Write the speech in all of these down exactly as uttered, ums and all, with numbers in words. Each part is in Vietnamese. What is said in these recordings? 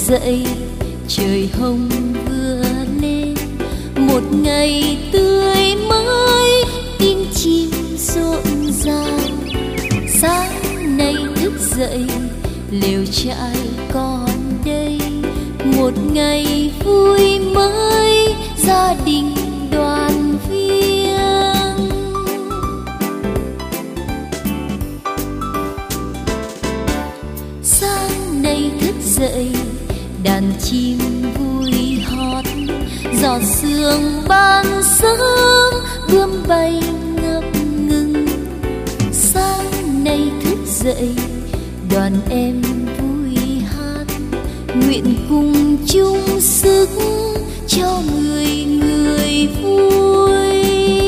dậy trời hồng vừa lên, một ngày tươi mới tiếng chim rộn ràng. Sáng nay thức dậy lều trại còn đây, một ngày vui mới gia đình đoàn viên. Sáng nay thức dậy đàn chim vui hót, giọt sương ban sớm bướm bay ngập ngừng. Sáng nay thức dậy đoàn em vui hát, nguyện cùng chung sức cho người người vui.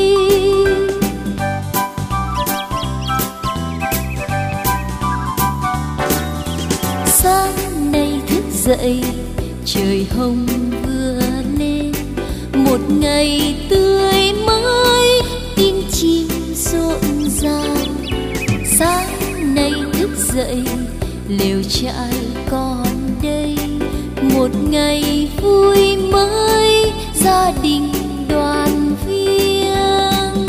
Sáng nay thức dậy trời hồng vừa lên, một ngày tươi mới tiếng chim rộn ràng. Sáng nay thức dậy lều trại còn đây, một ngày vui mới gia đình đoàn viên.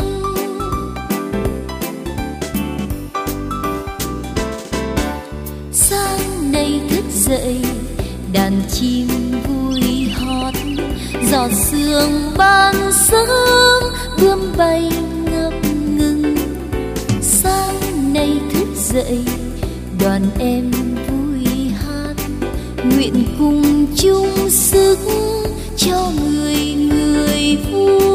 Sáng nay thức dậy đàn chim vui hót, giọt sương ban sớm bướm bay ngập ngừng. Sáng nay thức dậy đoàn em vui hát, nguyện cùng chung sức cho người người vui.